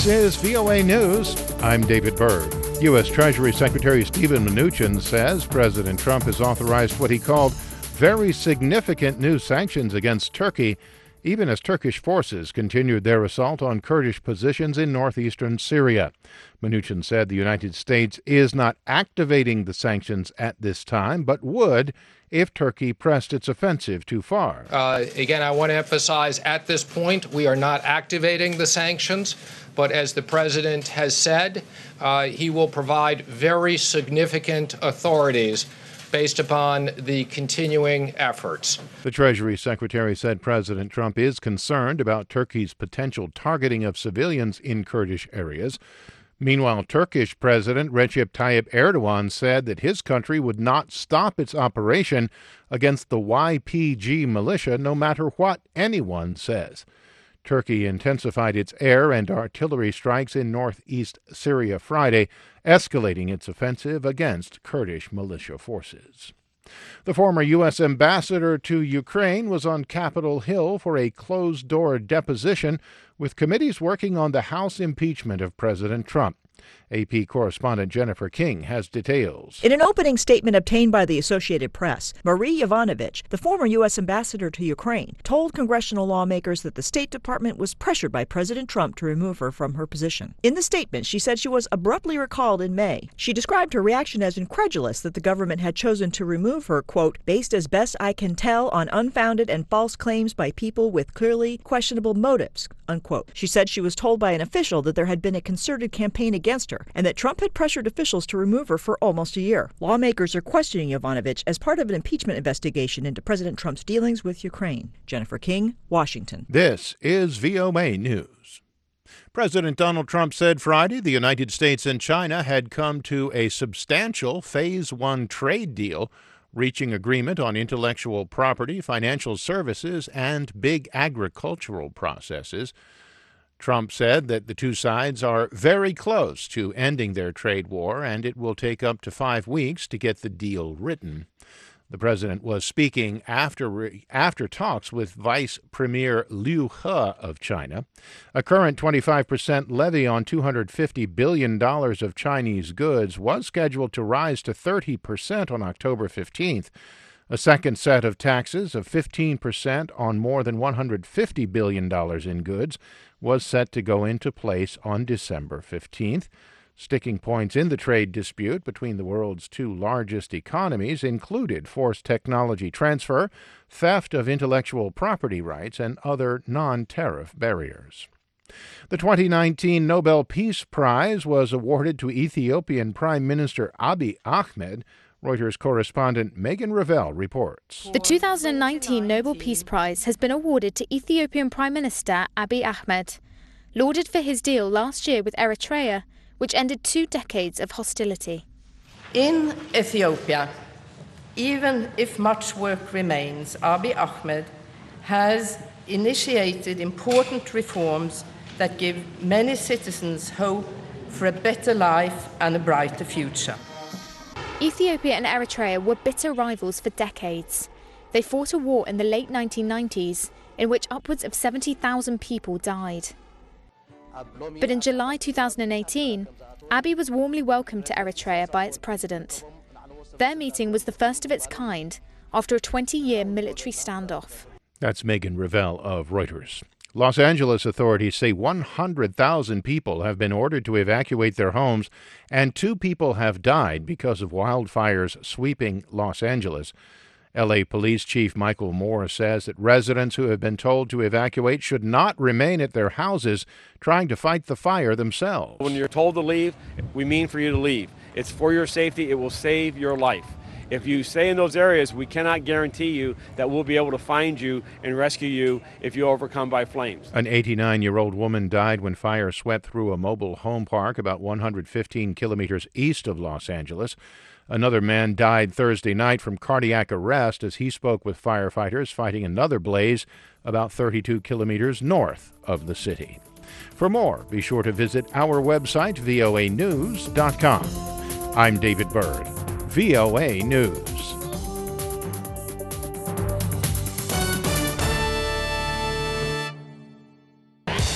is VOA News. I'm David Byrd. U.S. Treasury Secretary Steven Mnuchin says President Trump has authorized what he called very significant new sanctions against Turkey, even as Turkish forces continued their assault on Kurdish positions in northeastern Syria. Mnuchin said the United States is not activating the sanctions at this time, but would if Turkey pressed its offensive too far. Again, I want to emphasize at this point we are not activating the sanctions, but as the president has said, he will provide very significant authorities based upon the continuing efforts. The Treasury Secretary said President Trump is concerned about Turkey's potential targeting of civilians in Kurdish areas. Meanwhile, Turkish President Recep Tayyip Erdogan said that his country would not stop its operation against the YPG militia no matter what anyone says. Turkey intensified its air and artillery strikes in northeast Syria Friday, escalating its offensive against Kurdish militia forces. The former U.S. ambassador to Ukraine was on Capitol Hill for a closed-door deposition with committees working on the House impeachment of President Trump. AP correspondent Jennifer King has details. In an opening statement obtained by the Associated Press, Marie Yovanovitch, the former U.S. ambassador to Ukraine, told congressional lawmakers that the State Department was pressured by President Trump to remove her from her position. In the statement, she said she was abruptly recalled in May. She described her reaction as incredulous that the government had chosen to remove her, quote, based as best I can tell on unfounded and false claims by people with clearly questionable motives, unquote. She said she was told by an official that there had been a concerted campaign against her and that Trump had pressured officials to remove her for almost a year. Lawmakers are questioning Yovanovitch as part of an impeachment investigation into President Trump's dealings with Ukraine. Jennifer King, Washington. This is VOA News. President Donald Trump said Friday the United States and China had come to a substantial Phase 1 trade deal, reaching agreement on intellectual property, financial services, and big agricultural processes. Trump said that the two sides are very close to ending their trade war, and it will take up to 5 weeks to get the deal written. The president was speaking after talks with Vice Premier Liu He of China. A current 25% levy on $250 billion of Chinese goods was scheduled to rise to 30% on October 15th. A second set of taxes of 15% on more than $150 billion in goods was set to go into place on December 15th. Sticking points in the trade dispute between the world's two largest economies included forced technology transfer, theft of intellectual property rights, and other non-tariff barriers. The 2019 Nobel Peace Prize was awarded to Ethiopian Prime Minister Abiy Ahmed. Reuters correspondent Megan Revell reports. The 2019 Nobel Peace Prize has been awarded to Ethiopian Prime Minister Abiy Ahmed, lauded for his deal last year with Eritrea, which ended 2 decades of hostility. In Ethiopia, even if much work remains, Abiy Ahmed has initiated important reforms that give many citizens hope for a better life and a brighter future. Ethiopia and Eritrea were bitter rivals for decades. They fought a war in the late 1990s in which upwards of 70,000 people died. But in July 2018, Abiy was warmly welcomed to Eritrea by its president. Their meeting was the first of its kind after a 20-year military standoff. That's Megan Revell of Reuters. Los Angeles authorities say 100,000 people have been ordered to evacuate their homes, and 2 people have died because of wildfires sweeping Los Angeles. L.A. Police Chief Michael Moore says that residents who have been told to evacuate should not remain at their houses trying to fight the fire themselves. When you're told to leave, we mean for you to leave. It's for your safety. It will save your life. If you stay in those areas, we cannot guarantee you that we'll be able to find you and rescue you if you're overcome by flames. An 89-year-old woman died when fire swept through a mobile home park about 115 kilometers east of Los Angeles. Another man died Thursday night from cardiac arrest as he spoke with firefighters fighting another blaze about 32 kilometers north of the city. For more, be sure to visit our website, voanews.com. I'm David Byrd. VOA News.